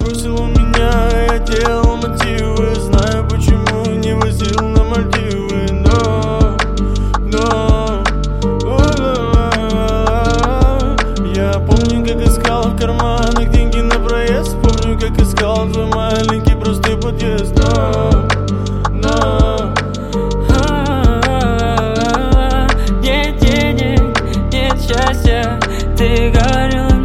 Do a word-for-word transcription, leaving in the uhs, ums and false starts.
бросила меня, я делал мотивы. Знаю, почему не возил на Мальдивы. Но, но я помню, как искал в карманах деньги на проезд. Помню, как искал твой маленький простой подъезд. Но, но нет денег, нет счастья. Ты говорил